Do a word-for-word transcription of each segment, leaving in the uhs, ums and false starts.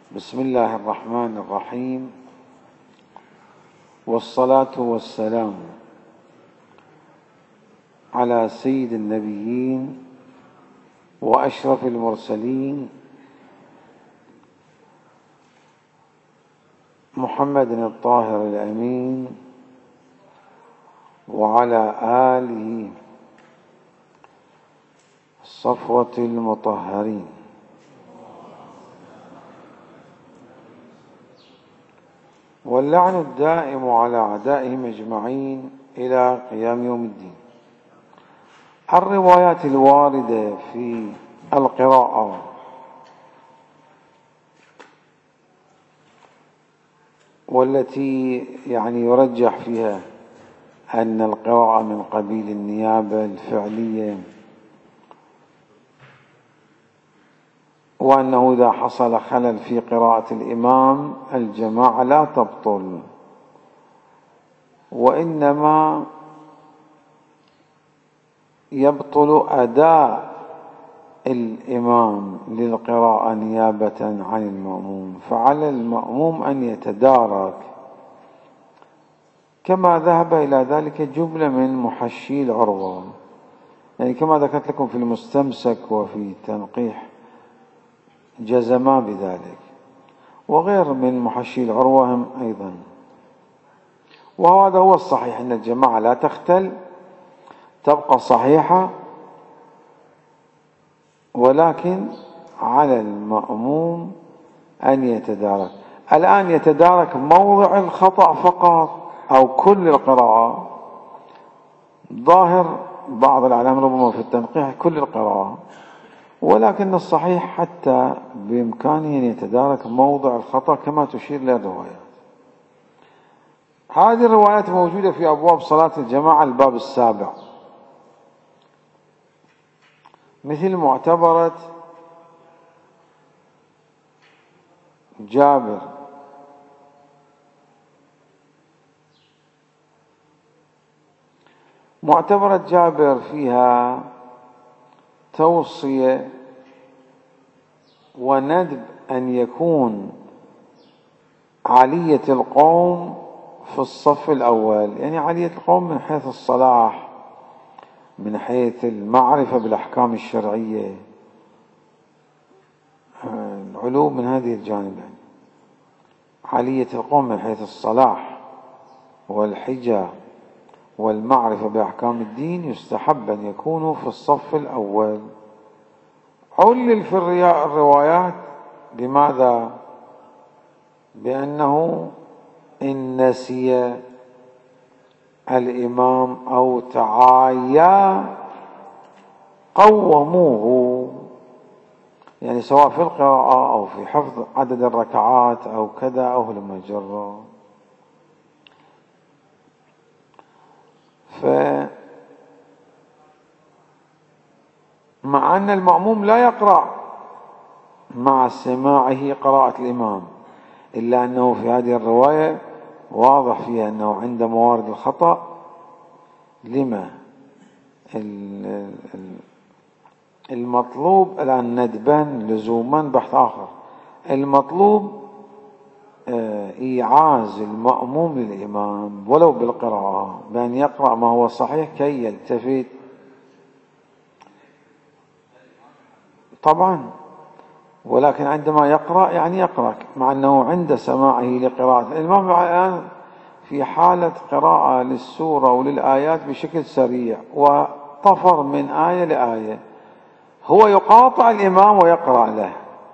بسم الله الرحمن الرحيم، والصلاة والسلام على سيد النبيين وأشرف المرسلين محمد الطاهر الأمين وعلى آله الصفوة المطهرين. واللعن الدائم على أعدائهم أجمعين إلى قيام يوم الدين. الروايات الواردة في القراءة والتي يعني يرجح فيها أن القراءة من قبيل النيابة الفعلية، وأنه إذا حصل خلل في قراءة الإمام الجماعة لا تبطل، وإنما يبطل أداء الإمام للقراءة نيابة عن المأموم، فعلى المأموم أن يتدارك، كما ذهب إلى ذلك جملة من محشي العروة، يعني كما ذكرت لكم في المستمسك وفي تنقيح جزما بذلك، وغير من محشي العروة هم أيضا. وهذا هو الصحيح، أن الجماعة لا تختل، تبقى صحيحة، ولكن على المأموم أن يتدارك. الآن يتدارك موضع الخطأ فقط أو كل القراءة؟ ظاهر بعض العلماء ربما في التنقيح كل القراءة، ولكن الصحيح حتى بإمكانه أن يتدارك موضع الخطأ كما تشير إلى الروايات. هذه الروايات موجودة في أبواب صلاة الجماعة الباب السابع، مثل معتبرة جابر معتبرة جابر فيها توصية وندب أن يكون علية القوم في الصف الأول، يعني علية القوم من حيث الصلاح، من حيث المعرفة بالأحكام الشرعية، العلو من هذه الجانب، يعني علية القوم من حيث الصلاح والحجة والمعرفة بأحكام الدين يستحب أن يكونوا في الصف الأول. علل في الروايات بماذا؟ بأنه إن نسي الإمام أو تعايا قوموه، يعني سواء في القراءة أو في حفظ عدد الركعات أو كذا أو المجرة. فمع أن المأموم لا يقرأ مع سماعه قراءة الإمام، إلا أنه في هذه الرواية واضح فيها أنه عند موارد الخطأ لما المطلوب الآن ندبا لزوما بحث آخر، المطلوب إيعاز المأموم للإمام ولو بالقراءة، بأن يقرأ ما هو صحيح كي يلتفت. طبعا، ولكن عندما يقرأ يعني يقرأ مع أنه عند سماعه لقراءة الإمام الآن في حالة قراءة للسورة وللآيات بشكل سريع وطفر من آية لآية، هو يقاطع الإمام ويقرأ له،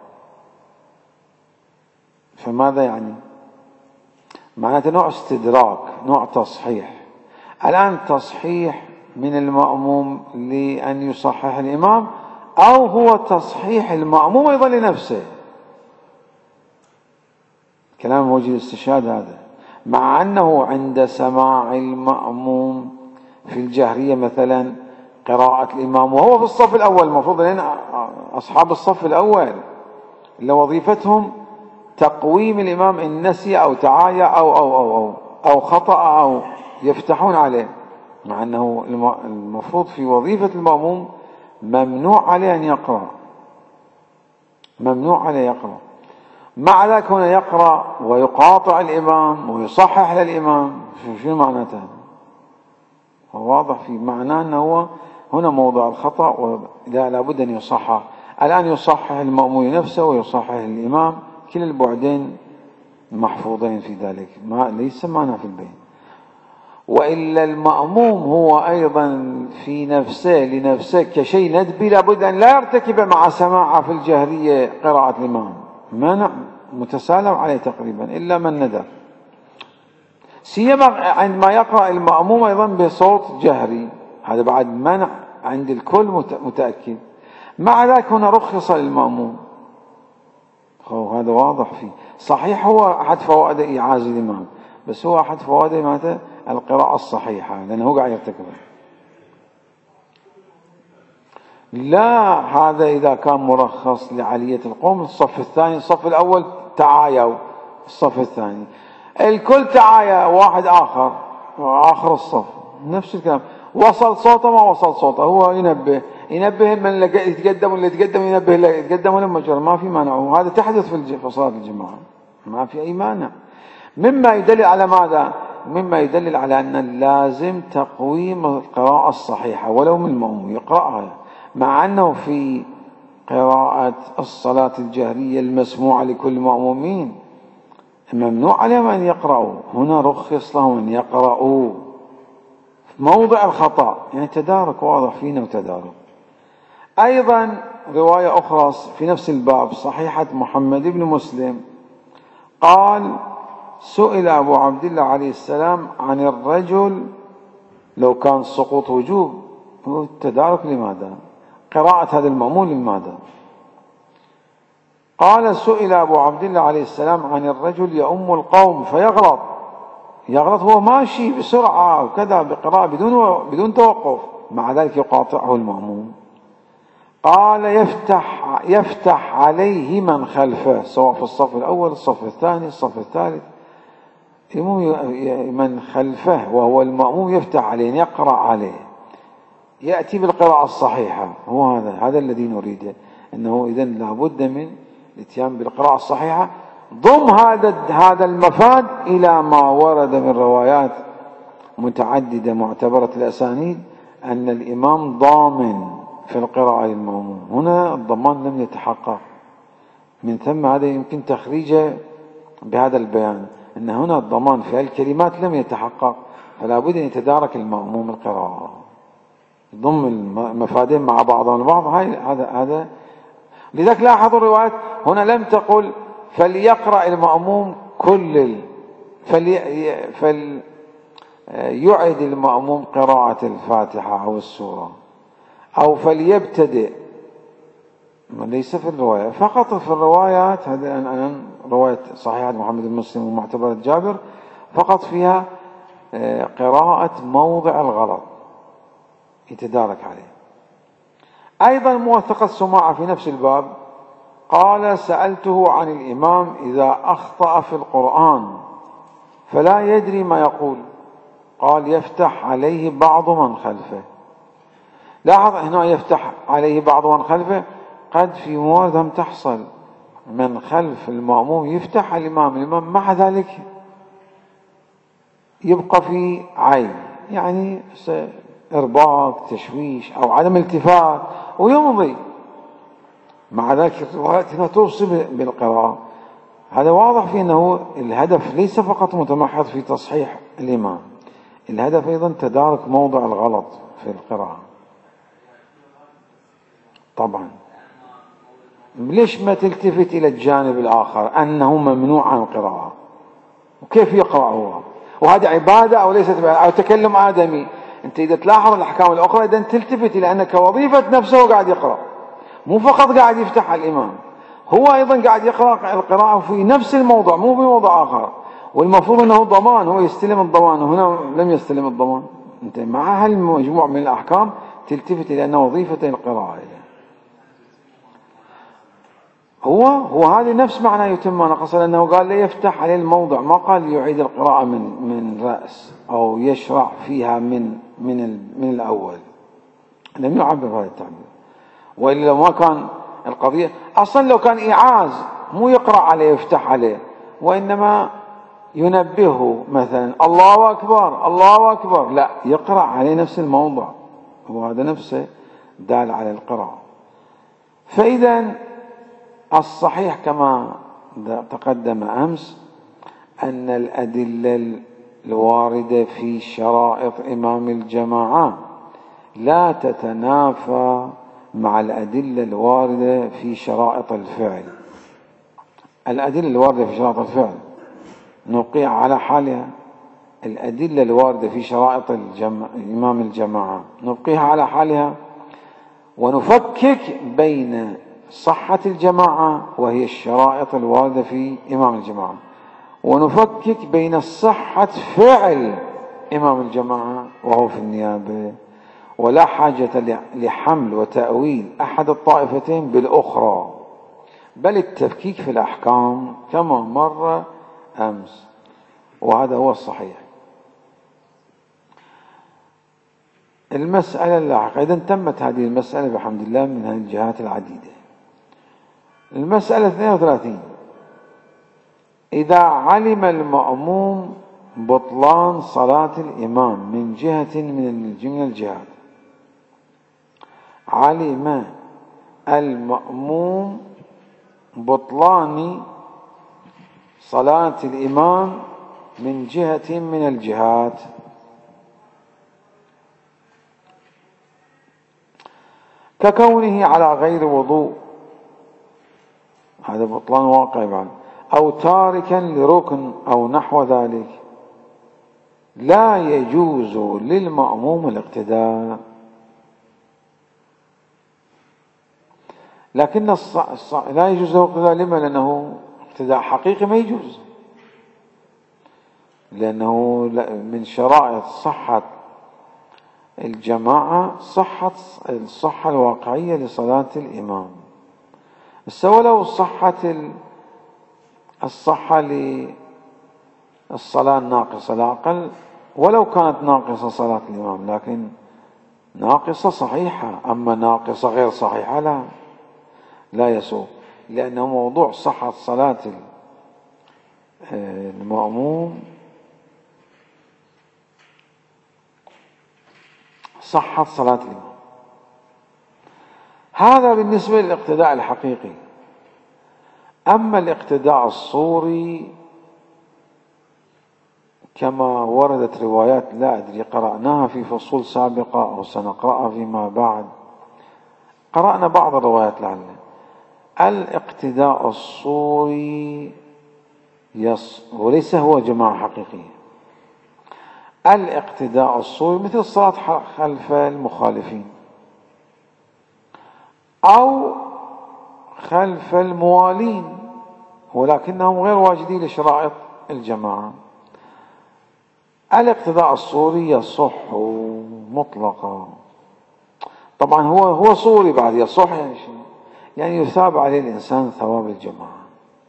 فماذا يعني؟ معناته نوع استدراك، نوع تصحيح. الآن تصحيح من المأموم لأن يصحح الإمام، أو هو تصحيح المأموم أيضا لنفسه؟ كلام موجه الاستشهاد هذا، مع أنه عند سماع المأموم في الجهرية مثلا قراءة الإمام وهو في الصف الأول، المفروض لأن أصحاب الصف الأول اللي وظيفتهم تقويم الإمام إن نسي أو تعايا أو أو أو أو, أو خطأ أو يفتحون عليه، مع أنه المفروض في وظيفة المأموم ممنوع عليه أن يقرأ، ممنوع عليه يقرأ. مع ذلك هنا يقرأ ويقاطع الإمام ويصحح للإمام. شو معناته؟ واضح في معناه أنه هو هنا موضع الخطأ ولا لابد أن يصحح. الآن يصحح المأموم نفسه ويصحح الإمام، كلا البعدين محفوظين في ذلك، ما ليس معنا في البين. وإلا المأموم هو أيضا في نفسه لنفسه كشيء ندبي لابد أن لا يرتكب مع سماعه في الجهرية قراءة الإمام، منع متسالم عليه تقريبا إلا من ندر، سيما عندما يقرأ المأموم أيضا بصوت جهري، هذا بعد منع عند الكل متأكد. مع ذلك هنا رخص للمأموم، هذا واضح فيه. صحيح هو أحد فوائد إيعاز الإمام، بس هو أحد فوائد ماذا؟ القراءة الصحيحة، لأنه قاعد يرتكبها. لا، هذا إذا كان مرخص لعلية القوم الصف الثاني، الصف الأول تعايوا، الصف الثاني الكل تعايا، واحد آخر آخر الصف نفس الكلام، وصل صوته ما وصل صوته، هو ينبه ينبه من اللي يتقدم واللي يتقدم ينبه اللي يتقدم ولا مجرد، ما في مانع. وهذا تحدث في صلاة الجماعة، ما في أي مانع. مما يدل على ماذا؟ مما يدلل على أن اللازم تقويم القراءة الصحيحة ولو من المأموم يقرأها، مع أنه في قراءة الصلاة الجهرية المسموعة لكل المأمومين ممنوع عليهم أن يقرأوا، هنا رخص لهم أن يقرأوا موضع الخطأ، يعني تدارك واضح فينا وتدارك. أيضا رواية أخرى في نفس الباب صحيحة محمد بن مسلم قال: سئل أبو عبد الله عليه السلام عن الرجل لو كان سقوط وجوب، هو التدارك لماذا؟ قراءة هذا المأمول لماذا؟ قال: سئل أبو عبد الله عليه السلام عن الرجل يؤم القوم فيغلط، يغلط هو ماشي بسرعة وكذا بقراءة بدون بدون توقف، مع ذلك يقاطعه المأموم. قال: يفتح يفتح عليه من خلفه، سواء في الصف الأول الصف الثاني الصف الثالث، من خلفه وهو المأموم يفتح عليه يقرأ عليه، يأتي بالقراءة الصحيحة. هو هذا هذا الذي نريده، أنه إذن لابد من الاتيان بالقراءة الصحيحة. ضم هذا هذا المفاد إلى ما ورد من روايات متعددة معتبرة الأسانيد أن الإمام ضامن في القراءة للمأموم، هنا الضمان لم يتحقق، من ثم هذا يمكن تخريجه بهذا البيان، أن هنا الضمان في الكلمات لم يتحقق، فلا بد أن يتدارك المأموم القراءة، ضم المفادين مع بعضها البعض. هذا هذا لذلك لاحظوا الروايات هنا لم تقل فليقرأ المأموم كل فلي فل يعد المأموم قراءة الفاتحة أو السورة، أو فليبتدئ، ليس في الرواية فقط. في الروايات هذا الآن رواية صحيحة محمد بن مسلم ومعتبرة جابر فقط فيها قراءة موضع الغلط يتدارك عليه. أيضا موثقة السماعة في نفس الباب قال: سألته عن الإمام إذا أخطأ في القرآن فلا يدري ما يقول، قال: يفتح عليه بعض من خلفه. لاحظ هنا يفتح عليه بعض من خلفه، قد في موارد هم تحصل من خلف المأموم يفتح الإمام، الإمام مع ذلك يبقى في عين، يعني إرباك تشويش أو عدم التفات ويمضي، مع ذلك الروايات هنا توصي بالقراءة. هذا واضح في أنه الهدف ليس فقط متمحض في تصحيح الإمام، الهدف أيضا تدارك موضع الغلط في القراءة. طبعا ليش ما تلتفت إلى الجانب الآخر أنه ممنوع عن القراءة، وكيف يقرأ هو، وهذه عبادة أو ليست عبادة أو تكلم آدمي. أنت إذا تلاحظ الأحكام الأخرى إذا تلتفت إلى أنك وظيفة نفسه قاعد يقرأ، مو فقط قاعد يفتح على الإمام، هو أيضا قاعد يقرأ القراءة في نفس الموضوع مو في موضع آخر، والمفروض أنه ضمان، هو يستلم الضمان، وهنا لم يستلم الضمان. أنت مع هالمجموع من الأحكام تلتفت إلى أنه وظيفة القراءة، هو هو هذه نفس معنى يتم ما نقص، لأنه قال لا يفتح عليه الموضع، ما قال يعيد القراءة من من رأس أو يشرع فيها من من من الأول، لم يعبر هذا التعبير. وإلا لو ما كان القضية أصلا، لو كان إيعاز مو يقرأ عليه يفتح عليه، وإنما ينبهه مثلا الله أكبر الله أكبر، لا، يقرأ عليه نفس الموضع، وهذا نفسه دال على القراءة. فإذا الصحيح كما تقدم أمس أن الأدلة الواردة في شرائط إمام الجماعة لا تتنافى مع الأدلة الواردة في شرائط الفعل. الأدلة الواردة في شرائط الفعل نوقع على حالها، الأدلة الواردة في شرائط الجمع إمام الجماعة نبقيها على حالها، ونفكك بين صحة الجماعة وهي الشرائط الواردة في إمام الجماعة، ونفكك بين صحة فعل إمام الجماعة وهو في النيابة، ولا حاجة لحمل وتأويل أحد الطائفتين بالأخرى، بل التفكيك في الأحكام كما مر أمس، وهذا هو الصحيح. المسألة اللاحقة، إذا تمت هذه المسألة بحمد الله من هذه الجهات العديدة. المسألة اثنين وثلاثين: إذا علم المأموم بطلان صلاة الإمام من جهة من الجهات، علم المأموم بطلان صلاة الإمام من جهة من الجهات، ككونه على غير وضوء، هذا بطلان واقع بعد، أو تاركا لركن أو نحو ذلك، لا يجوز للمأموم الاقتداء. لكن الص... الص... لا يجوز له الاقتداء، لما؟ لأنه اقتداء حقيقي ما يجوز، لأنه من شرائط صحة الجماعة صحة الصحة الواقعية لصلاة الإمام. سواء لو صحة الصحة للصلاة الناقصة لا أقل، ولو كانت ناقصة صلاة الإمام، لكن ناقصة صحيحة، أما ناقصة غير صحيحة لا لا يسوء، لأنه موضوع صحة صلاة المأموم صحة صلاة الإمام. هذا بالنسبة للاقتداء الحقيقي. أما الاقتداء الصوري كما وردت روايات لا أدري قرأناها في فصول سابقة أو سنقرأها فيما بعد، قرأنا بعض الروايات لعلنا. الاقتداء الصوري يص... وليس هو جماعة حقيقية. الاقتداء الصوري مثل الصلاة خلف المخالفين أو خلف الموالين، ولكنهم غير واجدين لشرائط الجماعة. الاقتداء الصوري يصح مطلقا، طبعا هو هو صوري بعد يصح، يعني شيء يعني يثاب عليه الإنسان ثواب الجماعة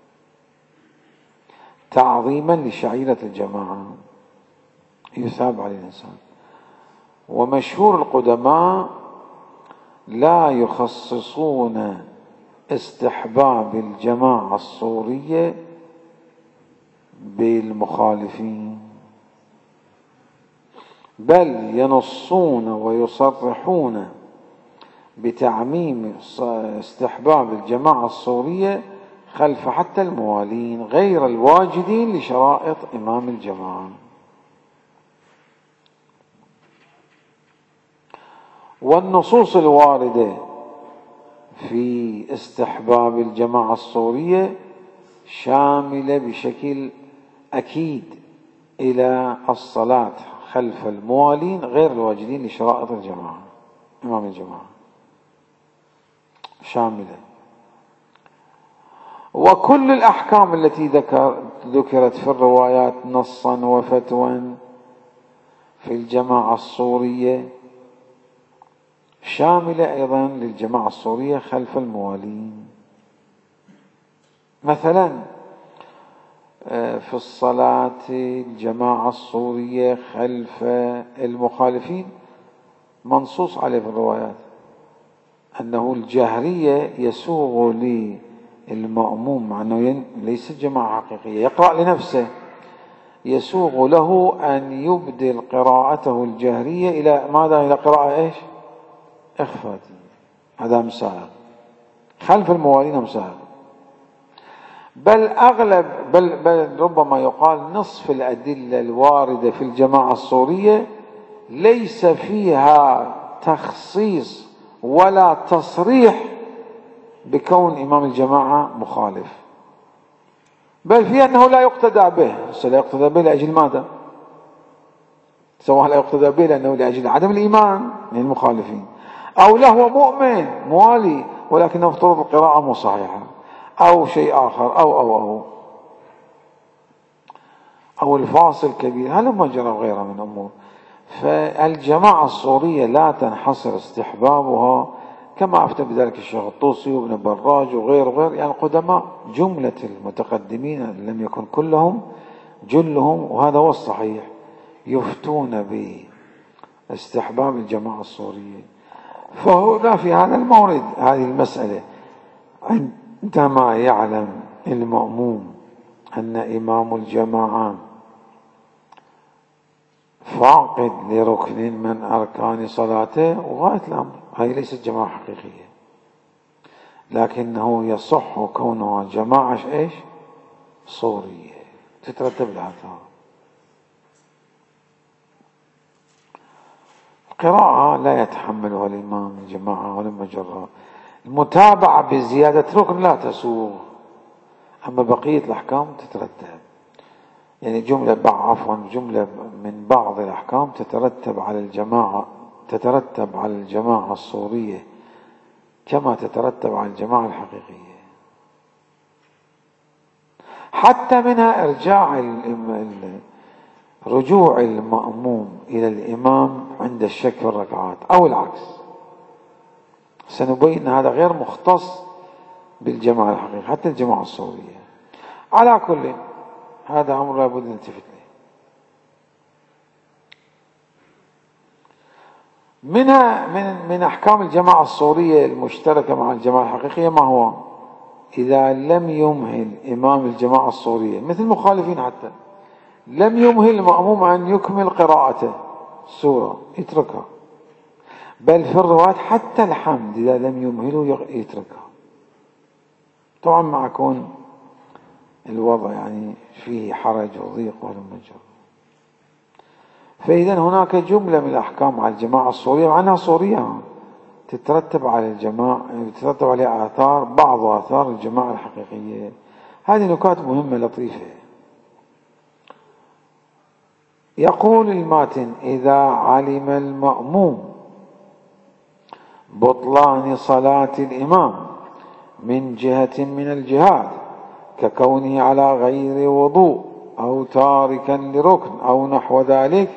تعظيما لشعيرة الجماعة، يثاب عليه الإنسان. ومشهور القدماء لا يخصصون استحباب الجماعة الصورية بالمخالفين، بل ينصون ويصرحون بتعميم استحباب الجماعة الصورية خلف حتى الموالين غير الواجدين لشرائط إمام الجماعة. والنصوص الواردة في استحباب الجماعة الصورية شاملة بشكل أكيد إلى الصلاة خلف الموالين غير الواجدين لشرائط الجماعة إمام الجماعة، شاملة. وكل الأحكام التي ذكر ذكرت في الروايات نصا وفتوى في الجماعة الصورية شاملة أيضا للجماعة الصورية خلف الموالين. مثلا في الصلاة الجماعة الصورية خلف المخالفين منصوص عليه في الروايات أنه الجهرية يسوغ المأموم مع أنه ليست جماعة حقيقية يقرأ لنفسه، يسوغ له أن يبدل قراءته الجهرية إلى ماذا؟ إلى قراءة إيش؟ إخفاتية. هذا مساغ خلف الموالين، مساغ. بل أغلب بل, بل ربما يقال نصف الأدلة الواردة في الجماعة الصورية ليس فيها تخصيص ولا تصريح بكون إمام الجماعة مخالف، بل فيها أنه لا يقتدى به. لا يقتدى به لأجل ماذا؟ سواء لا يقتدى به لأنه لأجل عدم الإيمان من المخالفين، أو له مؤمن موالي ولكنه افترض القراءة مو صحيحة، أو شيء آخر، أو أو أو أو الفاصل كبير، هل ما جرى غيرها من أمور. فالجماعة الصورية لا تنحصر استحبابها كما أفتى بذلك الشيخ الطوسي وابن براج وغير غير يعني قدماء جملة المتقدمين لم يكن كلهم جلهم، وهذا هو الصحيح، يفتون باستحباب الجماعة الصورية. فهنا في هذا المورد هذه المسألة عندما يعلم المأموم أن إمام الجماعة فاقد لركن من أركان صلاته وغاية الأمر، هذه ليست جماعة حقيقية، لكنه يصح كونها جماعة إيش؟ صورية تترتب الآثار. قراءة لا يتحملها الإمام الجماعة ولا مجرى. المتابعة بزيادة ركن لا تسوغ، أما بقية الأحكام تترتب، يعني جملة عفوا جملة من بعض الأحكام تترتب على الجماعة تترتب على الجماعة الصورية كما تترتب على الجماعة الحقيقية. حتى منها إرجاع رجوع المأموم إلى الإمام عند الشك في الركعات أو العكس. سنبين هذا غير مختص بالجماعة الحقيقية، حتى الجماعة الصورية. على كل هذا أمر لابد نلتفت له. منها من من أحكام الجماعة الصورية المشتركة مع الجماعة الحقيقية ما هو؟ إذا لم يمهل إمام الجماعة الصورية مثل المخالفين حتى لم يمهل المأموم أن يكمل قراءته السورة يتركها، بل في الروايات حتى الحمد إذا لم يمهله يتركها، طبعا مع كون الوضع يعني فيه حرج وضيق والمجر. فإذا هناك جملة من الأحكام على الجماعة الصورية مع أنها صورية تترتب على الجماعة تترتب عليها آثار بعض آثار الجماعة الحقيقية. هذه نكات مهمة لطيفة. يقول الماتن: إذا علم المأموم بطلان صلاة الإمام من جهة من الجهات ككونه على غير وضوء أو تاركا لركن أو نحو ذلك،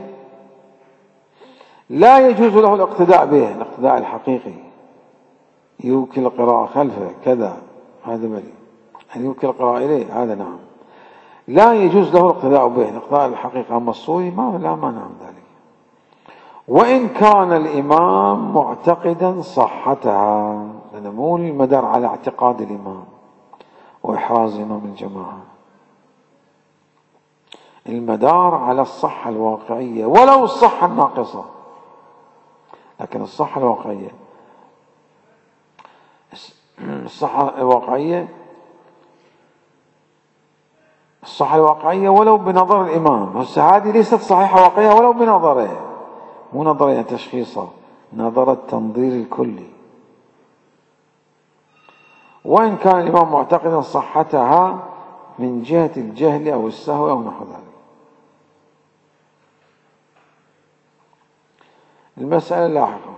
لا يجوز له الاقتداء به الاقتداء الحقيقي، يوكل القراءة خلفه كذا، هذا بلي أن يوكل القراءة إليه، هذا نعم لا يجوز له الاقتداء به الاقتداء الحقيقي. أما الصوري ما لا مانع من ذلك، وإن كان الإمام معتقدا صحتها، لأن مو المدار على اعتقاد الإمام وإحراز إمام الجماعة، المدار على الصحة الواقعية ولو الصحة الناقصة، لكن الصحة الواقعية الصحة الواقعية الصحة الواقعية ولو بنظر الإمام. هسه هذه ليست صحيحة واقعية ولو بنظره، مو نظرية تشخيصه، نظر التنظير الكلي. وإن كان الإمام معتقدا صحتها من جهة الجهل أو السهو أو نحو ذلك. المسألة اللاحقة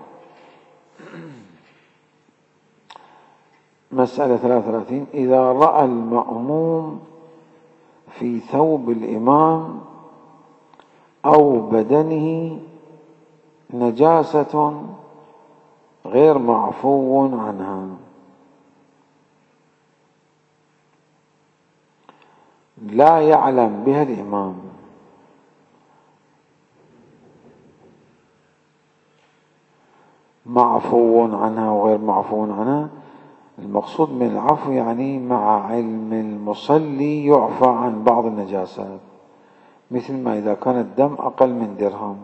مسألة ثلاثة وثلاثين: إذا رأى المأموم في ثوب الإمام أو بدنه نجاسة غير معفو عنها، لا يعلم بها الإمام، معفو عنها وغير معفو عنها، المقصود من العفو يعني مع علم المصلي يعفى عن بعض النجاسات، مثل ما إذا كان الدم أقل من درهم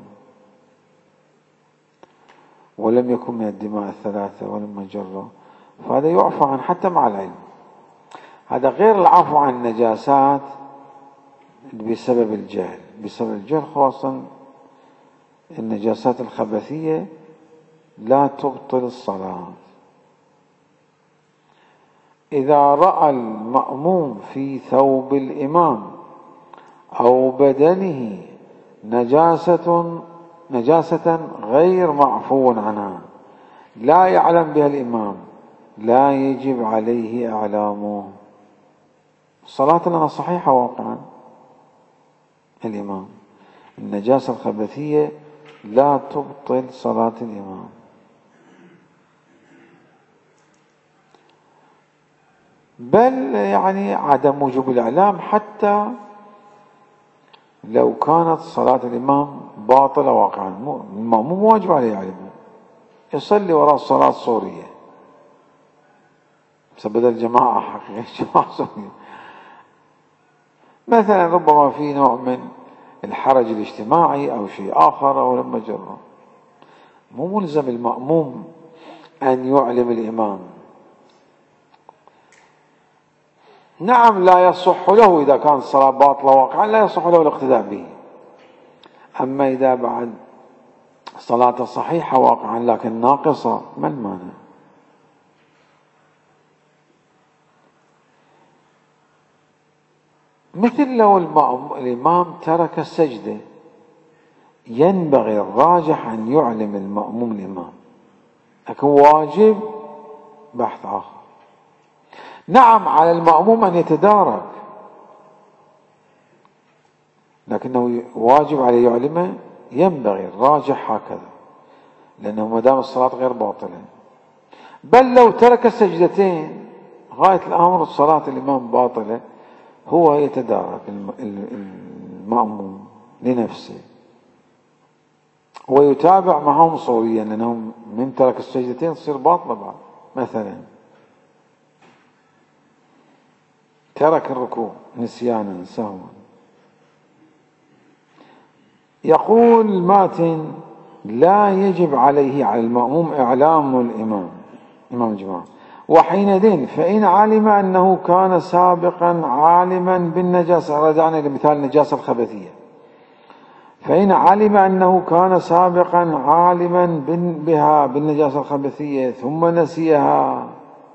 ولم يكن من الدماء الثلاثة ولم مجرة، فهذا يعفى عن حتى مع العلم. هذا غير العفو عن النجاسات بسبب الجهل. بسبب الجهل خاصة النجاسات الخبثية لا تبطل الصلاة. إذا رأى المأموم في ثوب الإمام أو بدنه نجاسة نجاسة غير معفو عنها لا يعلم بها الإمام لا يجب عليه إعلامه. الصلاة لنا صحيحة واقعا الإمام، النجاسة الخبثية لا تبطل صلاة الإمام. بل يعني عدم وجوب الإعلام حتى لو كانت صلاة الإمام باطلة واقعا، المأموم واجب عليه يعلمه، يصلي وراء الصلاة الصورية بس بدل جماعة حقيقية جماعة صورية مثلا، ربما في نوع من الحرج الاجتماعي أو شيء آخر أو لما جرى، مو ملزم المأموم أن يعلم الإمام. نعم لا يصح له إذا كانت الصلاة باطلة واقعا لا يصح له الاقتداء به، أما إذا بعد صلاة صحيحة واقعا لكن ناقصة ما المانع؟ مثل لو الإمام ترك السجدة ينبغي الراجح أن يعلم المأموم الإمام، لكن واجب بحث آخر. نعم على المأموم أن يتدارك، لكنه واجب عليه يعلمه، ينبغي الراجح هكذا، لأنه ما دام الصلاة غير باطلة. بل لو ترك السجدتين غاية الأمر صلاة الإمام باطلة، هو يتدارك المأموم لنفسه ويتابع معهم صوريا، لأنه من ترك السجدتين تصير باطلة بعد. مثلا ترك الركوع نسيانا سهوا، يقول الماتن لا يجب عليه على المأموم إعلام الإمام إمام الجماعة، وحينئذ فإن علم أنه كان سابقا عالما بالنجاسة، رجعنا لمثال النجاسة الخبثية، فإن علم أنه كان سابقا عالما بها بالنجاسة الخبثية ثم نسيها،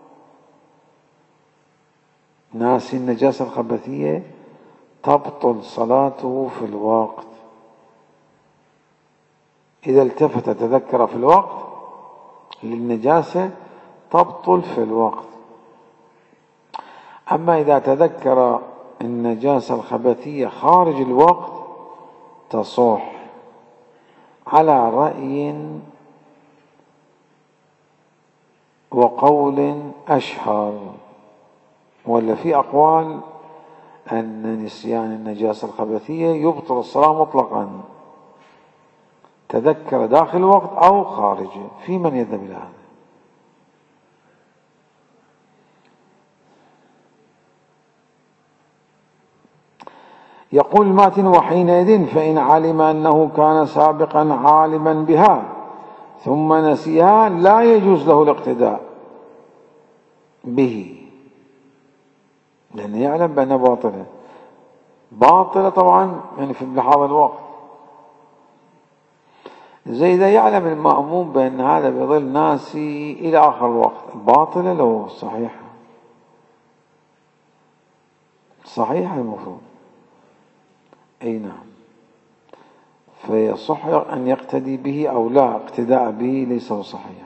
ناسي النجاسة الخبثية تبطل صلاته في الوقت. إذا التفت تذكر في الوقت للنجاسة تبطل في الوقت. أما إذا تذكر النجاسة الخبثية خارج الوقت تصح، على رأي وقول أشهر، ولا في أقوال أن نسيان النجاسة الخبثية يبطل الصلاة مطلقا، تذكر داخل الوقت أو خارجه، في من يذهب إلى هذا. يقول الماتن وحينئذ فإن علم أنه كان سابقا عالما بها ثم نسيها لا يجوز له الاقتداء به، لأنه يعلم بأنها باطلة باطلة طبعا يعني في هذا الوقت. زي إذا يعلم المأموم بأن هذا بيظل ناسي إلى آخر الوقت، باطلة لو صحيحة صحيحة المفروض، أي نعم، فيصح أن يقتدي به أو لا، اقتداء به ليس صحيحا،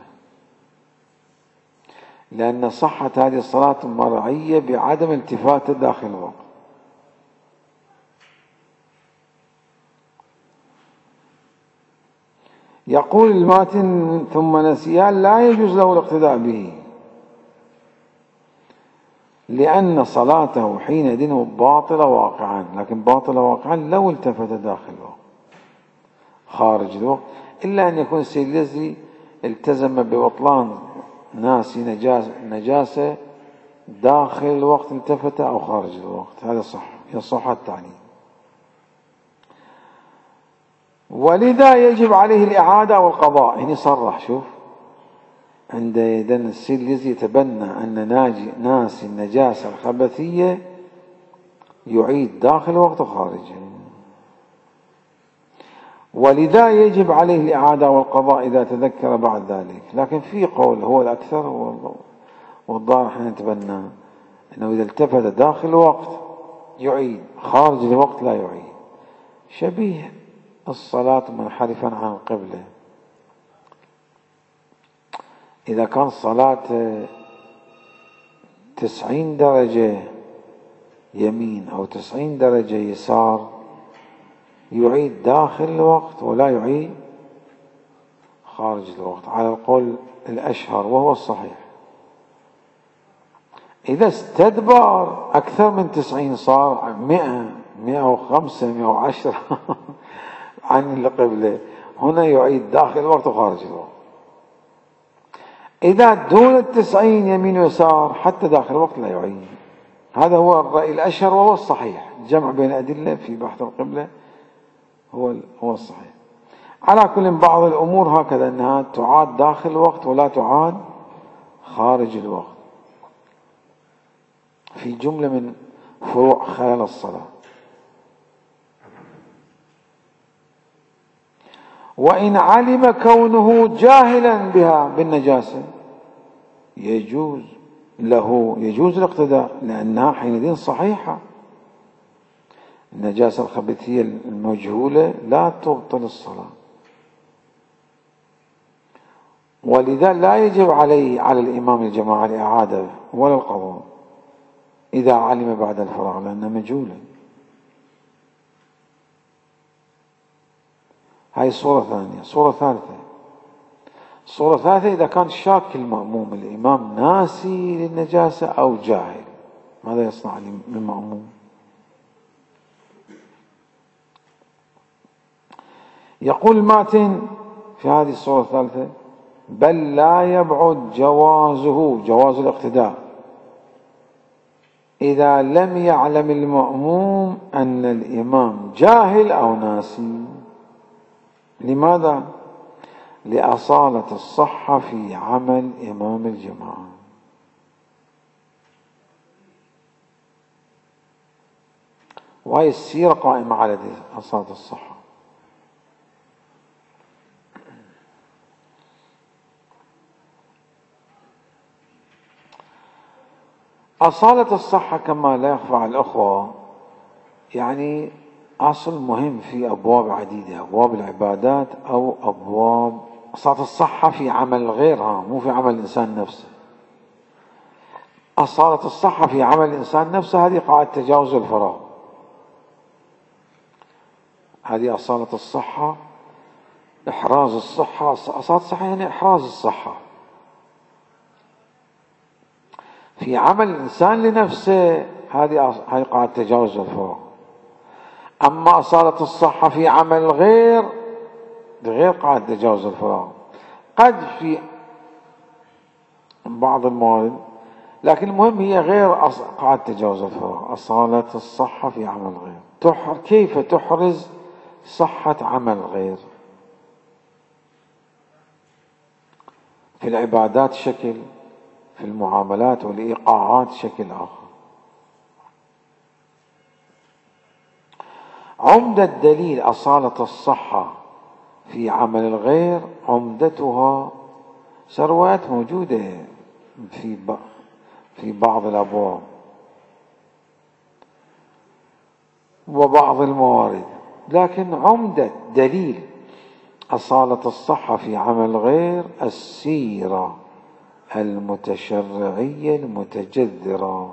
لأن صحة هذه الصلاة مرعية بعدم التفاته داخل الوقت. يقول الماتن ثم نسيها لا يجوز له الاقتداء به، لأن صلاته حينئذ باطلة واقعا، لكن باطلة واقعا لو التفت داخل الوقت، خارج الوقت إلا أن يكون السيد اليزري التزم ببطلان ناسي نجاسة, نجاسة داخل الوقت التفت أو خارج الوقت، هذا صح، يصح التعليم. ولذا يجب عليه الإعادة والقضاء. هنا صرح، شوف، عند يدن السيد الذي يتبنى أن ناجي ناسي النجاسة الخبثية يعيد داخل الوقت وخارجه. ولذا يجب عليه الإعادة والقضاء إذا تذكر بعد ذلك. لكن في قول هو الأكثر والظاهر احنا نتبنى أنه إذا التفت داخل الوقت يعيد، خارج الوقت لا يعيد. شبيه الصلاة منحرفا عن القبلة. إذا كان صلاة تسعين درجة يمين أو تسعين درجة يسار يعيد داخل الوقت ولا يعيد خارج الوقت على القول الأشهر وهو الصحيح. إذا استدبر أكثر من تسعين صار مئة مئة وخمسة مئة وعشرة عن القبلة، هنا يعيد داخل الوقت وخارج الوقت. إذا دون التسعين يمين ويسار حتى داخل الوقت لا يعيد. هذا هو الرأي الأشهر وهو الصحيح. الجمع بين أدلة في بحث القبلة هو هو الصحيح. على كل بعض الأمور هكذا أنها تعاد داخل الوقت ولا تعاد خارج الوقت في جملة من فروع خلال الصلاة. وإن علم كونه جاهلا بها بالنجاسة يجوز له يجوز الاقتداء، لأنها حينئذ صحيحة. النجاسة الخبثية المجهولة لا تبطل الصلاة، ولذا لا يجب عليه على الإمام الجماعة الإعادة ولا القضاء إذا علم بعد الفراغ، لأنها مجهولة. هاي صورة ثانية. صورة ثالثة صورة ثالثة إذا كان شاك المأموم، الإمام ناسي للنجاسة أو جاهل، ماذا يصنع المأموم؟ يقول الماتن في هذه الصورة الثالثة: بل لا يبعد جوازه جواز الاقتداء إذا لم يعلم المأموم أن الإمام جاهل أو ناسي. لماذا؟ لأصالة الصحة في عمل إمام الجماعة. وهي السيرة قائمة على أصالة الصحة. أصالة الصحة كما لا يخفى على الأخوة يعني أصل مهم في أبواب عديدة، أبواب العبادات أو أبواب أصالة الصحة في عمل غيرها، مو في عمل الإنسان نفسه. أصالة الصحة في عمل الإنسان نفسه هذه قاعدة تجاوز الفراغ، هذه أصالة الصحة، إحراز الصحة. أصالة الصحة يعني إحراز الصحة في عمل الإنسان لنفسه، هذه هذه قاعدة تجاوز الفراغ. أما أصالة الصحة في عمل غير غير قاعدة تجاوز الفراغ، قد في بعض الموارد، لكن المهم هي غير قاعدة تجاوز الفراغ. أصالة الصحة في عمل غير، تحر كيف تحرز صحة عمل غير؟ في العبادات شكل، في المعاملات والإيقاعات شكل آخر. عمدة دليل أصالة الصحة في عمل الغير عمدتها ثروات موجودة في في بعض الأبواب وبعض الموارد، لكن عمدة دليل أصالة الصحة في عمل الغير السيرة المتشرعية المتجذرة.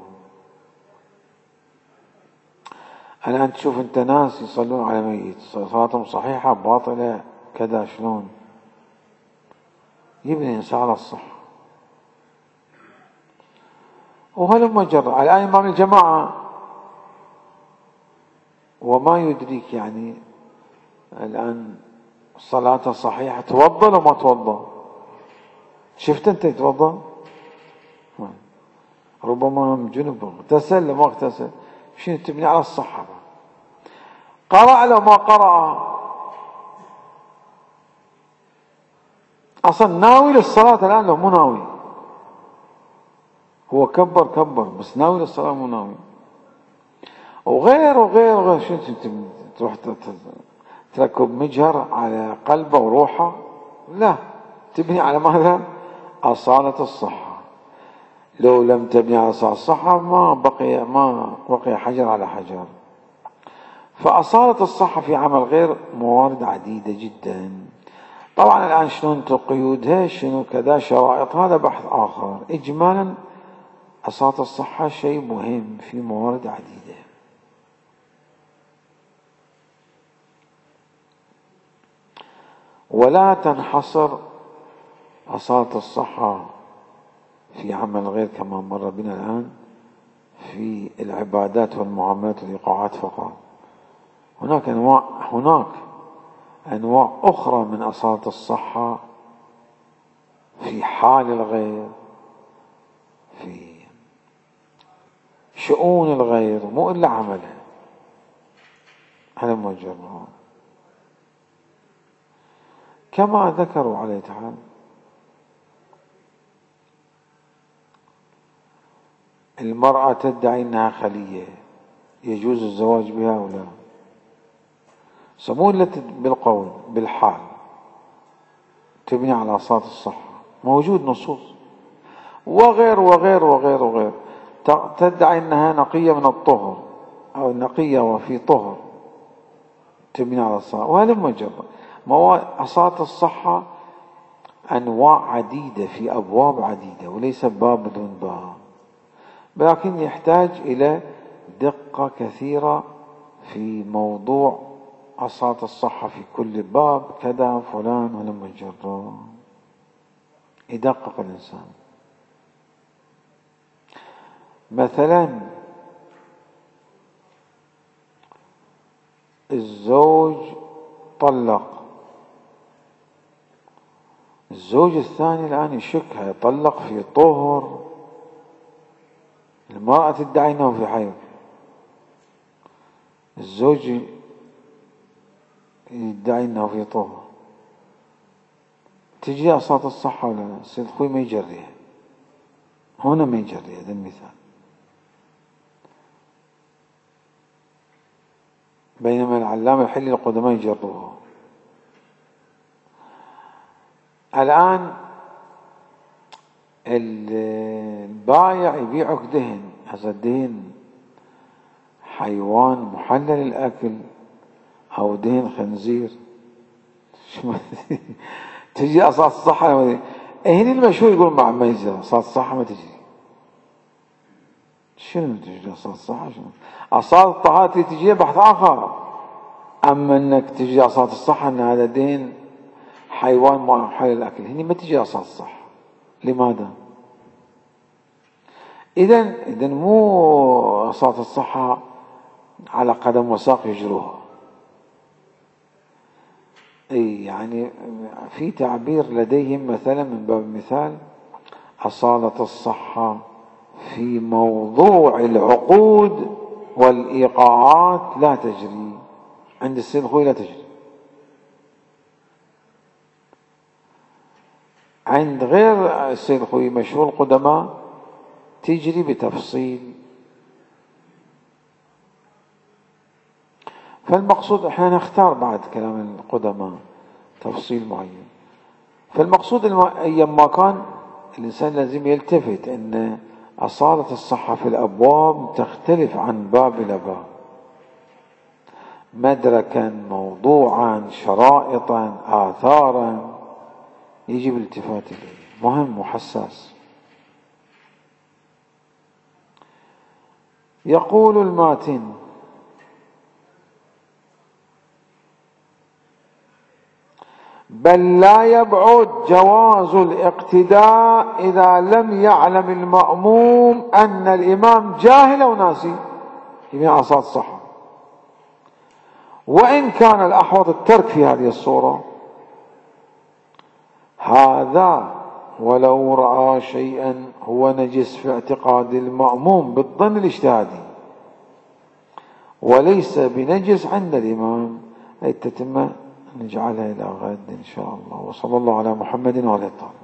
الآن تشوف أنت ناس يصلون على ميت صلاتهم صحيحة باطلة كذا، شلون يبني إنسان على الصحة؟ وهلم جرى الآن إمام الجماعة وما يدريك يعني الآن صلاته صحيحة، توضأ وما توضأ، شفت أنت يتوضأ ربما جنب اغتسل لما اغتسل، شنو تبني على الصحة. قرأ لو ما قرأ أصلا ناوي للصلاة الآن لو مو ناوي، هو كبر كبر بس ناوي للصلاة مو ناوي، وغير وغير وغير. شنو تروح تركب مجهر على قلبه وروحه؟ لا، تبني على ماذا؟ أصالة الصحة. لو لم تبني على أصالة الصحة ما بقي ما بقي حجر على حجر. فأصالة الصحة في عمل غير موارد عديدة جدا. طبعا الآن شلون قيودها شنو كذا شرائط هذا بحث آخر. إجمالا أصالة الصحة شيء مهم في موارد عديدة. ولا تنحصر أصالة الصحة في عمل غير كما مر بنا الآن في العبادات والمعاملات والإيقاعات فقط. هناك أنواع هناك أنواع أخرى من أصالة الصحة في حال الغير، في شؤون الغير، مو إلا عمله على مجرد كما ذكروا عليه تعالى. المرأة تدعي أنها خلية يجوز الزواج بها أو لا، سمو التي بالقول بالحال تبني على أصالة الصحة، موجود نصوص. وغير وغير وغير وغير تدعي أنها نقية من الطهر أو نقية وفي طهر تبني على الصلاة. وهذا مجرد أصالة الصحة أنواع عديدة في أبواب عديدة وليس باب دون باب، لكن يحتاج إلى دقة كثيرة في موضوع أصالة الصحة في كل باب كذا فلان ولا مجرد يدقق الإنسان. مثلا الزوج طلق، الزوج الثاني الآن يشك يطلق في طهر، المرأة تدعي أنه في حيض، الزوج يدعي أنه في طهر، تجي أصالة الصحة ولا لا؟ السيد خوي ما يجريها، هنا ما يجريها. هذا المثال. بينما العلامة الحلي القدماء يجروها. الآن البايع يبيعك دهن، هذا الدهن حيوان محلل الأكل أو دهن خنزير تجي أصالة الصحة هنا المشهور يقول مع ميزة أصالة الصحة ما تجي. شنو تجي أصالة الصحة؟ شنو أصالة الطهارة تجي بحث آخر. أما أنك تجي أصالة الصحة أن هذا دهن حيوان محلل الأكل، هنا ما تجي أصالة الصحة. لماذا؟ إذن إذن مو أصالة الصحة على قدم وساق يجروها. أي يعني في تعبير لديهم مثلا من باب المثال أصالة الصحة في موضوع العقود والإيقاعات لا تجري، عند السيد الخوي لا تجري، عند غير السيد الخوي مشهور القدماء تجري بتفصيل. فالمقصود احنا نختار بعد كلام القدماء تفصيل معين. فالمقصود ايام ما كان الانسان لازم يلتفت ان أصالة الصحة في الابواب تختلف عن باب الى باب، مدركا موضوعا شرائطا آثارا، يجب الالتفات اليه، مهم وحساس. يقول الماتن: بل لا يبعد جواز الاقتداء إذا لم يعلم المأموم أن الإمام جاهل أو ناسي من أصالة الصحة، وإن كان الأحوط الترك في هذه الصورة. هذا ولو رأى شيئا هو نجس في اعتقاد المأموم بالظن الاجتهادي وليس بنجس عند الإمام، هذه التتمة نجعلها إلى غد إن شاء الله. وصلى الله على محمد وعلى آله.